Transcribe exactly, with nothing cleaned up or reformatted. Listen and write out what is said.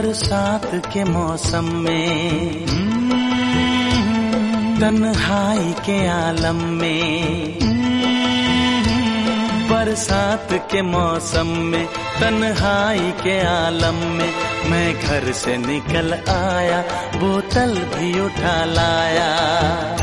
बरसात के मौसम में, तन्हाई के आलम में, बरसात के मौसम में, तन्हाई के आलम में, मैं घर से निकल आया, बोतल भी उठा लाया।